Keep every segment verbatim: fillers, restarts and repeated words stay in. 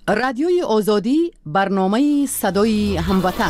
رادیوی آزادی برنامه صدای هموطن.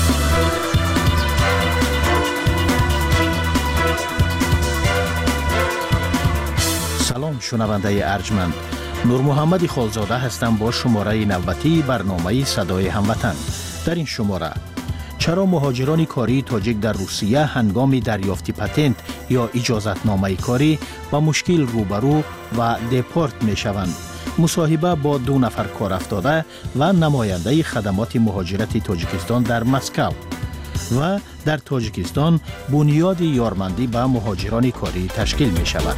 سلام شنونده ارجمند، نور محمد خالزاده هستم با شماره نوبتی برنامه صدای هموطن. در این شماره چرا مهاجران کاری تاجیک در روسیه هنگام دریافت پتنت یا اجازتنامه کاری با مشکل روبرو و دپورت می شوند؟ مصاحبه با دو نفر کار افتاده و نماینده خدمات مهاجرت تاجیکستان در مسکو. و در تاجیکستان بنیاد یارمندی به مهاجران کاری تشکیل می شود.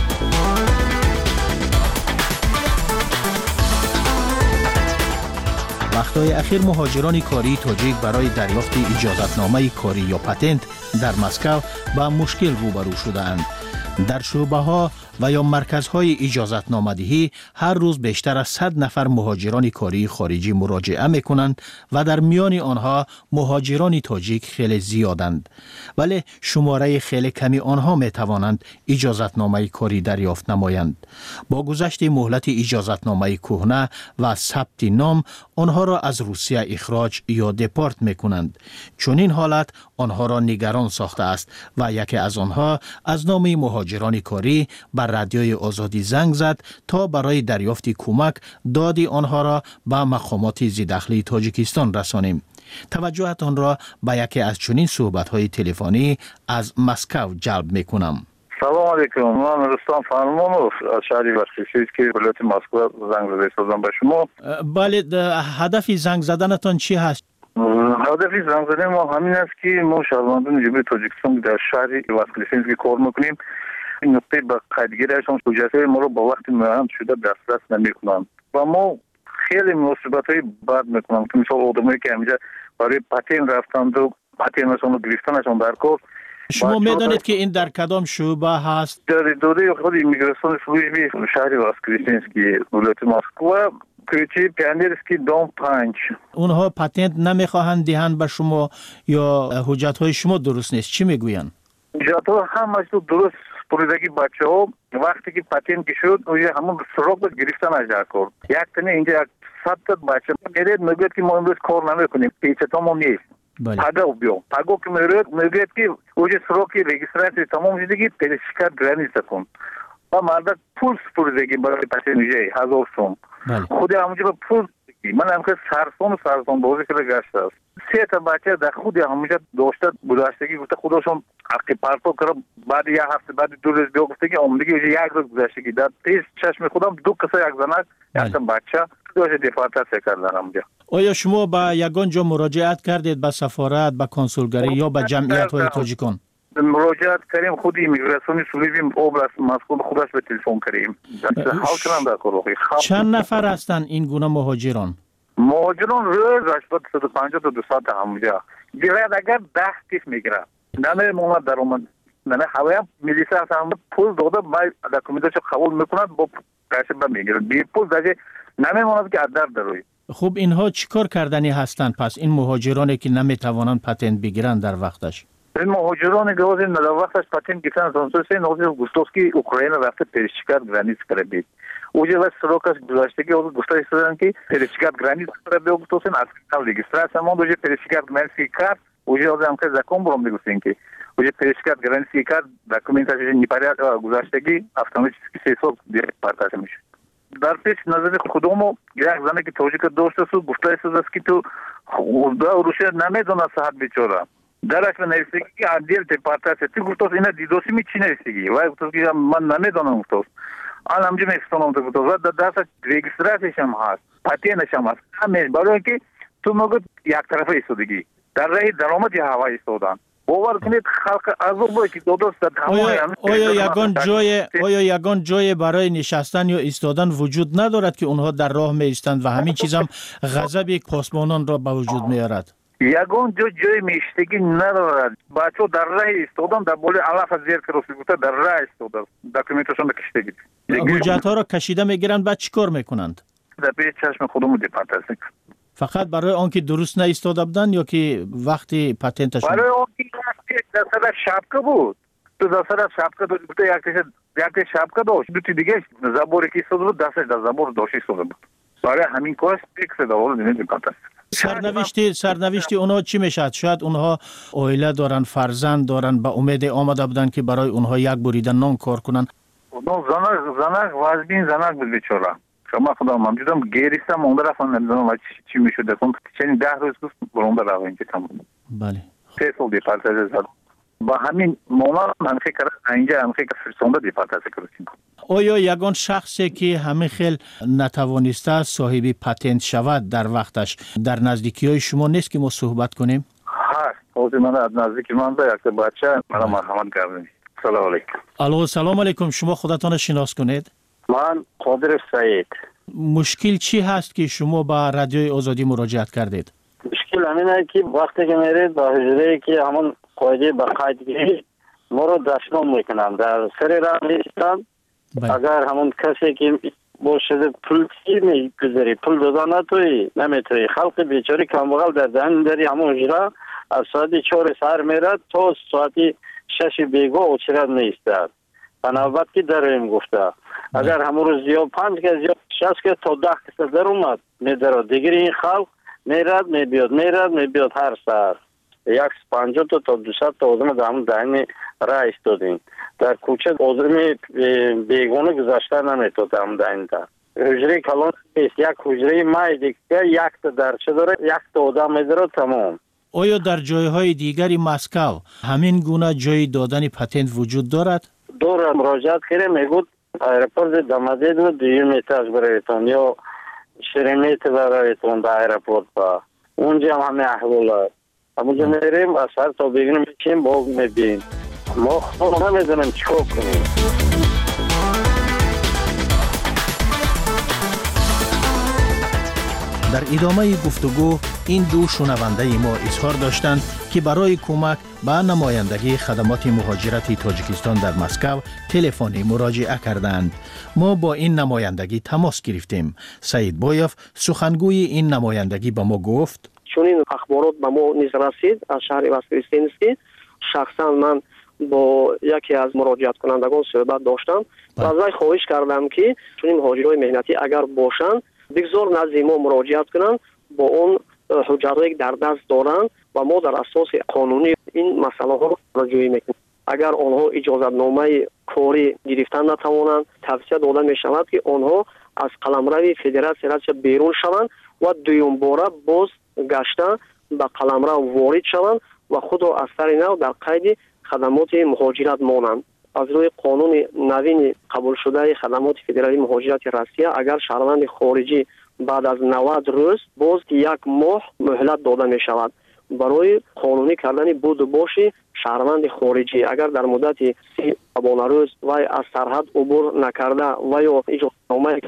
وقتهای اخیر مهاجران کاری تاجیک برای دریافت اجازتنامه کاری یا پتنت در مسکو با مشکل روبرو شده‌اند. در شعبه ها و یا مرکزهای اجازتنامه دهی هر روز بیشتر از صد نفر مهاجران کاری خارجی مراجعه می کنند و در میان آنها مهاجران تاجیک خیلی زیادند، ولی شماره خیلی کمی آنها می توانند اجازتنامه کاری دریافت نمایند. با گذشت مهلت اجازتنامه کهنه و ثبت نام آنها را از روسیه اخراج یا دپورت می کنند. چون این حالت آنها را نگران ساخته است و یکی از آنها از نام مهاجران کاری بر رادیوی آزادی زنگ زد تا برای دریافت کمک دادی آنها را به مقامات زیرداخلی تاجیکستان رسانیم. توجهتان را به یکی از چنین صحبت‌های تلفنی از مسکو جلب می‌کنم. سلام علیکم، من رستم فرمانوف از شهر وسکویسیس که ولایت مسکو زنگ زدم به شما. بله، هدف زنگ زدنتان چی هست؟ هدف زنگ زدن ما همین است که ما شهروندان جمهوری تاجیکستان در شهر وسکویسیس که کار می‌کنیم این نقطه به قیدگیریشان حجت‌های ما رو با وقت معین شده دسترس نمی‌کنند و ما خیلی مصیبت‌های بد می‌کنند که مثلا آدمایی که همینجا برای پتن رفتند و پتنشون رو گرفتنشون در کار. شما می‌دانید که این در کدام شعبه هست؟ در دوره خود ایمیگراسیون سلوژبی شهر واسکریسینسکی ولایت مسکو کوچه پیانیرسکی دوم پنج. اونها پتنت نمی‌خواهند دهند به شما یا حجت‌های شما درست نیست؟ چی می‌گویند؟ حجت‌ها همش درست پروژه‌ای بچه‌ها وقتی که پتنت شد اوی همون سراغ گرفتن اجرا کرد. یک تنه اینجا یک صد تا بچه میگه میگه که ما امروز کار نمی‌کنیم، پیچه تمام نیست. بله. پاگو بیو پاگو که میره میگه که اوی سراغ رجیستراسی تمام شده که پیشکار گرانیست کن. و مرد پول پروژه‌ای برای پتنت میشه هزار سوم. بله. خود همونجا پول من هم که سرسون سرسون بازی که گشته است. سه تا بچه در خود همونجا داشته گذشتگی گفته خودشون حقی پرتو کردم بعد یک هفته بعد دو روز دیگه گفته که عمرگی یک روز گذشتگی در پیش چشم خودم دو کسا یک زنک یک تا بچه داشته دیپارتاسیون کردن همونجا. آیا شما به یگان جا مراجعت کردید، به سفارت، به کنسولگری یا به جمعیت های تاجیکان؟ مراجعت کردیم، خود ایمیگراسیون سلوژبی اوبلاست مسکو خودش به تلفن کردیم. حال کردم در کروخی. چند نفر هستند این گونه مهاجران؟ مهاجران روز هشتاد تا پنجاه تا دویست تا همونجا. گرد اگر ده کیف میگیره. نه مومد در اومد. نه هوایم میلیسه هم پول داده باید دکومنتاشو قبول میکنند با پیسه با میگیرند. بی پول دیگه نمیموند که ادر دروی. خب اینها چیکار کردنی هستند پس این مهاجرانی که نمیتوانند پتنت بگیرند در وقتش؟ این مهاجران که واسه در وقتش پتنت گرفتن سانسوسی نوزی گوستوسکی اوکراین رفته پیشکار گرانیت کرده. اوجه واسه سروکاش گذاشتگی او گوستای استادن که پیشکار گرانیت کرده گوستوسن از کال رجیستراسی ما دوجه پیشکار گرانیت کرد. اوجه از هم که زکام برام میگوستن که اوجه پیشکار گرانیت کرد دکومنتاش نیپاریا گذاشتگی автоматически سیصد دیپارتاش میشه. در پیش نظر خودمو یک زنی که توجیه داشته سو گفتای است که تو روسیه نمیدونه صحت بیچاره. درش نوشته که عادل دیپارتاسی تو گفتوس اینا دیدوسی می چی نوشتگی وای گفتوس که من نمیدونم گفتوس آن همجه میستونم تو گفتوس در دست رجیستراسیش هم هست پتنتش هم هست همه برای که تو مگه یک طرفه ایستادگی در راه درآمد هوا ایستادن باور کنید خلق عذاب که دو دوست در آیا آیا یگان جای آیا یگان جای برای نشستن یا ایستادن وجود ندارد که اونها در راه می ایستند و همین چیز هم غضب پاسبانان را به وجود میارد؟ یگان جو جای میشتگی ندارد. بچه در راه ایستادن در بولی علاف از زیر کروسی گفته در راه ایستادن دکومنتشون کشیدگی. حجت ها را کشیده میگیرند بعد چیکار میکنند؟ در پیش چشم خودمون دیپارتاسی. فقط برای آنکه درست نایستاده بودند یا که وقتی پتنتشون؟ برای آنکه در صدر شبکه بود. تو در صدر شبکه بود. یک یک شبکه داشت. دو تا دیگه زبوری که ایستاده بود دستش در زبور داشت ایستاده بود. برای همین کار فکر داور نمی‌کنند. سرنوشتی سرنوشتی اونها چی میشد؟ شاید اونها عائله دارن، فرزند دارن، به امید آمده بودن که برای اونها یک بریده نان کار کنن. اونها زنک زنک وازبین زنک بود بیچاره. شما خدا من دیدم گریستم اون طرف نمیدونم چی میشد. اون چنین ده روز گفت برام برای اینکه تمام. بله. سه سال دیپارتمنت زد. با همین مونا من فکر اینجا من فکر فرسونده دیپارتمنت کردیم. آیا یگان شخصی که همه خیل نتوانسته صاحب پتنت شود در وقتش در نزدیکی های شما نیست که ما صحبت کنیم؟ هست. اوزی من از نزدیکی من دا یک بچه مرا مرحمت کردیم. سلام علیکم. الو سلام علیکم. شما خودتان شناس کنید؟ من قادر سعید. مشکل چی هست که شما با رادیوی آزادی مراجعت کردید؟ مشکل همینه که وقتی که میرید با حجره که همون قاعده با قاعدگی ما رو دشنام میکنن در سر راه نیستن. اگر همون کسی که باشه پول چی میگذاری پول دادن نتوی نمیتوی خلق بیچاره کمبغل در دهن داری همون حجره از ساعت چهار سر میرد تا ساعت شش بیگاه اوچرد نیستد. بنابرای که دریم گفته اگر همون روز یا پنج کس یا شش کس تا ده کس در اومد میدارد دیگر این خلق میرد میبیاد میرد میبیاد هر سر یک پنجاه تا تا دویست تا آدم در همون دهن راه ایستادیم در کوچه آدم بیگانه گذاشته نمیتود همون دهن در حجره کلان نیست یک حجره مای دیگه یک تا درچه داره یک تا آدم میداره تمام. آیا در جایهای دیگری مسکو همین گونه جای دادن پتنت وجود دارد؟ داره مراجعت کرده میگود ایرپورت دامدید و دیو میتاز برایتون یا شریمیت برایتون در ایرپورت با اونجا هم همه احوال همونجا میریم از سر تا بگیریم میچیم باگ میبین ما خود نمیدونم چکو کنیم. در ادامه گفتگو این دو شنونده ما اظهار داشتند که برای کمک به نمایندگی خدمات مهاجرت تاجیکستان در مسکو تلفنی مراجعه کردند. ما با این نمایندگی تماس گرفتیم. سعید بایف سخنگوی این نمایندگی به ما گفت چون این اخبارات به ما نیز رسید از شهر وسکریستینسکی شخصا من با یکی از مراجعت کنندگان صحبت داشتم و از وی خواهش کردم که چون این مهاجرای مهنتی اگر باشند بگذار نزد ما مراجعت کنن با اون حجرایی در دست دارن و ما در اساس قانونی این مسئله ها را جویی میکنیم. اگر آنها اجازت نامه کاری گرفتن نتوانند توصیه داده می شود که آنها از قلمرو فدراسیون بیرون شوند و دوم باره باز گشته به قلمرو وارد شوند و خود را از سر نو در قید خدمات مهاجرت مانند. از روی قانون نوین قبول شده خدمات فدرالی مهاجرت روسیه اگر شهروند خارجی بعد از نود روز باز یک ماه مهلت داده می شود برای قانونی کردن بود و باشی شهروند خارجی. اگر در مدت سی شبانه روز و از سرحد عبور نکرده و یا اجازه‌نامه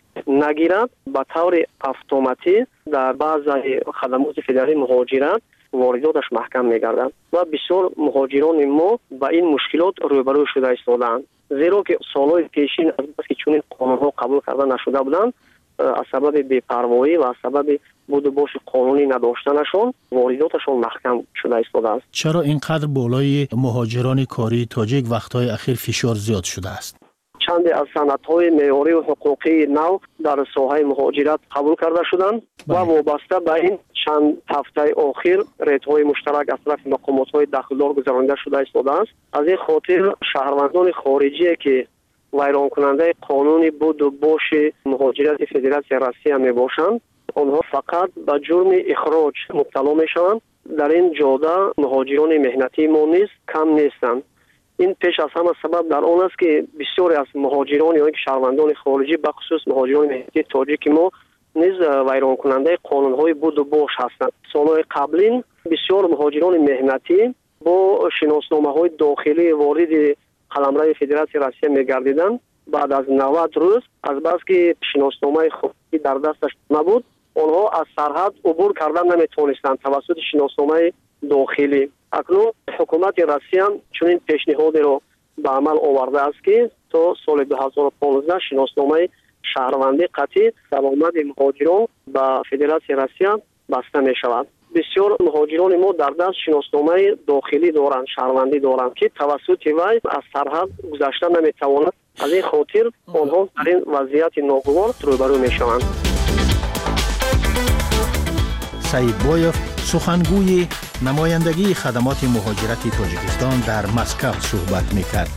نگیرد به طور اتوماتیک در بعضی خدمات فدرالی مهاجرت وارداتش محکم می‌گردند و بسیار مهاجران ما با این مشکلات روبرو شده ایستادند زیرا که سالهای پیشین از بس که چنین قانون‌ها قبول کرده نشده بودند از سبب بی‌پروایی و از سبب بود و باش قانونی نداشتنشون وارداتشون محکم شده ایستاده است. چرا اینقدر بالای مهاجران کاری تاجیک وقت‌های اخیر فشار زیاد شده است؟ چند از سندهای معیاری و حقوقی نو در ساحه مهاجرت قبول کرده شدند و وابسته به این چند هفته اخیر ریت‌های مشترک از طرف مقامات‌های داخلدار گذرانده شده ایستاده است. از این خاطر شهروندان خارجی که ویران کننده قانون بود و باش مهاجرت فدراسیون روسیه میباشند آنها فقط به جرم اخراج مبتلا میشوند. در این جاده مهاجران مهنتی ما نیز کم نیستند. این پیش از همه سبب در آن است که بسیاری از مهاجران یا شهروندان خارجی به خصوص مهاجران مهنتی تاجیک ما نیز ویران کننده قانون‌های بود و باش هستند. سالهای قبلین بسیار مهاجران مهنتی با شناسنامه‌های داخلی وارد قلمرو فدراسیون روسیه می‌گردیدند. بعد از نود روز از بس که شناسنامه خودی در دستش نبود آنها از سرحد عبور کردن نمیتونستند توسط شناسنامه داخلی. اکنون حکومت روسیه چنین پیشنهادی را به عمل آورده است که تا سال دو هزار و پانزده شناسنامه شهروندی قطعی سلامت مهاجران به فدراسیون روسیه بسته می شود. بسیار مهاجران ما در دست شناسنامه داخلی دارند، شهروندی دارند که توسط وی از سرحد گذشته نمی توانند. از این خاطر آنها در این وضعیت ناگوار روبرو می شوند. سعید بایف سخنگوی نمایندگی خدمات مهاجرت تاجیکستان در مسکو صحبت می‌کرد.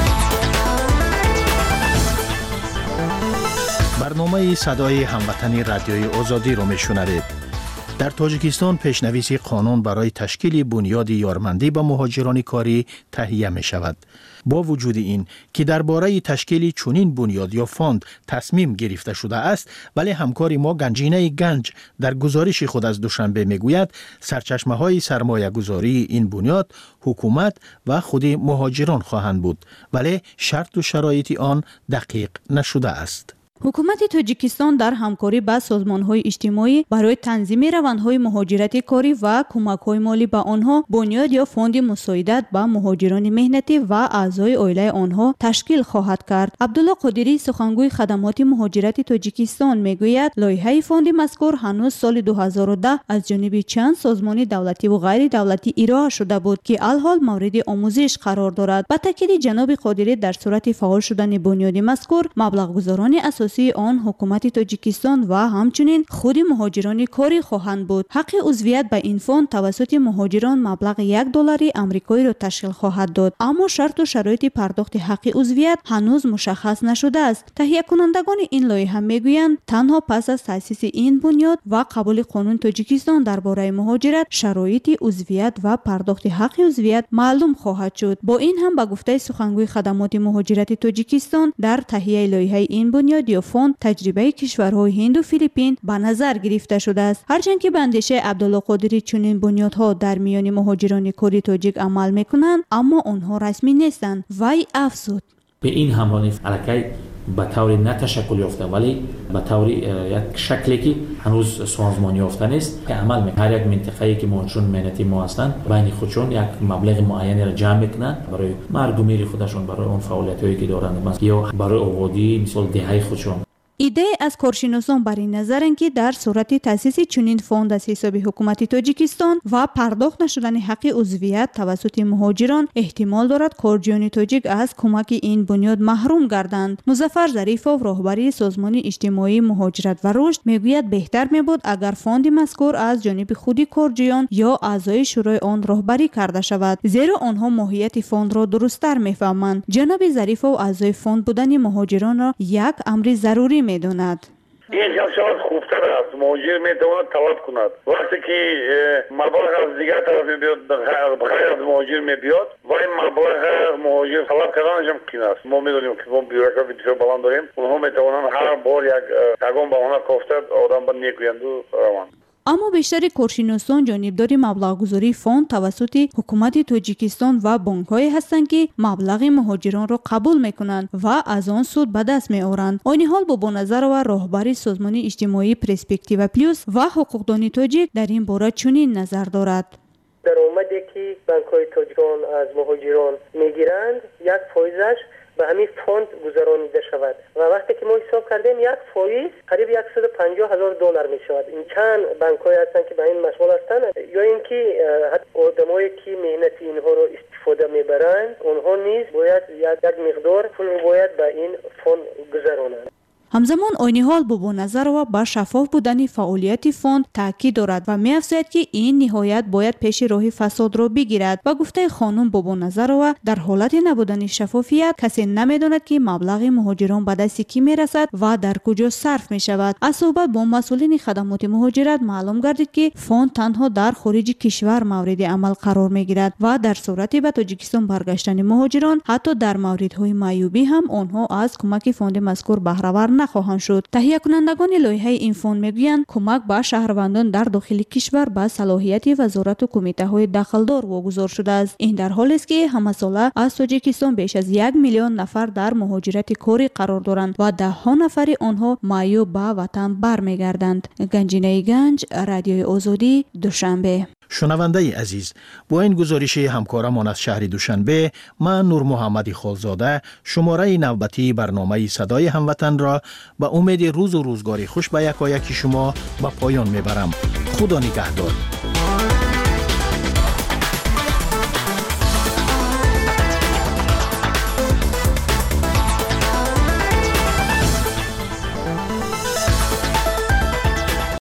برنامه صدای هموطنی رادیوی آزادی را میشنوید. در تاجیکستان پیشنویس قانون برای تشکیل بنیاد یارمندی با مهاجران کاری تهیه می شود. با وجود این که درباره تشکیل چنین بنیاد یا فاند تصمیم گرفته شده است، ولی همکار ما گنجینه گنج در گزارش خود از دوشنبه می گوید سرچشمه های سرمایه گذاری این بنیاد حکومت و خود مهاجران خواهند بود، ولی شرط و شرایط آن دقیق نشده است. حکومت تاجیکستان در همکاری با سازمان‌های اجتماعی برای تنظیم روندهای مهاجرت کاری و کمک‌های مالی به آنها بنیاد یا فوند مساعدت با مهاجران مهنتی و اعضای عائله آنها تشکیل خواهد کرد. عبدالله قادری سخنگوی خدمات مهاجرت تاجیکستان میگوید لایحه فوند مذکور هنوز سال دو هزار و ده از جانب چند سازمان دولتی و غیر دولتی ارائه شده بود که الحال مورد آموزش قرار دارد. با تاکید جناب قادری در صورت فعال شدن بنیاد مذکور مبلغ گذاران اساسی آن حکومت تاجیکستان و همچنین خود مهاجران کاری خواهند بود. حق عضویت به این فوند توسط مهاجران مبلغ یک دلار آمریکایی را تشکیل خواهد داد، اما شرط و شرایط پرداخت حق عضویت هنوز مشخص نشده است. تهیه کنندگان این لایحه میگویند تنها پس از تأسیس این بنیاد و قبول قانون تاجیکستان درباره مهاجرت شرایط عضویت و پرداخت حق عضویت معلوم خواهد شد. با این هم به گفته سخنگوی خدمات مهاجرت تاجیکستان در تهیه لایحه این بنیاد یا فوند تجربه کشورهای هند و فیلیپین به نظر گرفته شده است. هرچند که به اندیشه عبدالله قادری چنین بنیادها در میان مهاجران کاری تاجیک عمل میکنند، اما آنها رسمی نیستند. وی افزود به این همراه الکی به طور نه تشکل یافته ولی به طور یک شکلی که هنوز سازمانی یافته نیست که عمل میکنه. هر یک منطقه‌ای که مهاجران مهنتی ما هستند بین خودشون یک مبلغ معینی را جمع میکنن برای مرگ و میر خودشون، برای اون فعالیتایی که دارند یا برای آبادی مثل دهه خودشون. ایده از کارشناسان بر این نظرند که در صورت تأسیس چنین فوند از حساب حکومت تاجیکستان و پرداخت نشدن حق عضویت توسط مهاجران احتمال دارد کارجویان تاجیک از کمک این بنیاد محروم گردند. مظفر ظریفov راهبری سازمان اجتماعی مهاجرت و رشد میگوید بهتر میبود اگر فوند مذکور از جانب خود کارجویان یا اعضای شورای آن راهبری کرده شود، زیرا آنها ماهیت فوند را درست‌تر میفهمند. جناب ظریفov اعضای فوند بودن مهاجران را یک امر ضروری میدوند. این شاید خوبتر است. مهاجر میتواند طلب کند وقتی که مبلغ از دیگر طرف میبیاد غیر از مهاجر میبیاد و این مبلغ مهاجر طلب کردنش هم کین است. ما میدونیم که ما بیوروکراسی بسیار بلند داریم، اونها میتوانند هر بار یک یگان بهانه گفته آدم به نیکویند و روند. اما بیشتر کارشناسان جانبدار مبلغ گذاری فوند توسط حکومت تاجیکستان و بانک‌های هستند که مبلغ مهاجران را قبول میکنند و از آن سود به دست میآورند. آن حال با نظر و راهبری سازمان اجتماعی پرسپکتیو پلوس و حقوقدان تاجیک در این باره چنین نظر دارد. درآمدی که بانک‌های تاجیکان از مهاجران میگیرند یک فایزش به همین فوند گذرانیده شود و وقتی که ما حساب کردیم یک فایز قریب صد و پنجاه هزار دلار می شود. این چند بانک‌های هستند که به این مشغول هستند یا اینکه حتی آدمایی که مهنت اینها رو استفاده میبرند اونها نیز باید یک مقدار پول باید به این فوند گذرانند. همزمان آینی حال با نظر و بر شفاف بودن فعالیت فوند تاکید دارد و می افزاید که این نهایت باید پیش راه فساد را بگیرد. و گفته خانم با نظر و در حالت نبودن شفافیت کسی نمیداند که مبلغ مهاجران به دست کی می رسد و در کجا صرف می شود. از صحبت با مسئولین خدمات مهاجرت معلوم گردید که فوند تنها در خارج کشور مورد عمل قرار می گیرد و در صورت به تاجیکستان برگشتن مهاجران حتی در موردهای معیوبی هم آنها از کمک فوند مذکور بهره ور نخواهند شد. تهیه کنندگان لایحه این فوند میگویند کمک به شهروندان در داخل کشور به صلاحیت وزارت و کمیته های دخلدار واگذار شده است. این در حالی است که همه ساله از تاجیکستان بیش از یک میلیون نفر در مهاجرت کاری قرار دارند و ده ها نفر آنها معیوب به وطن برمیگردند. گنجینه گنج، رادیوی آزادی، دوشنبه. شنونده عزیز، با این گزارش همکارمان از شهر دوشنبه، من نور محمدی خالزاده شماره نوبتی برنامه صدای هموطن را به امید روز و روزگاری خوش به یکایک شما به پایان میبرم. خدا نگهدار.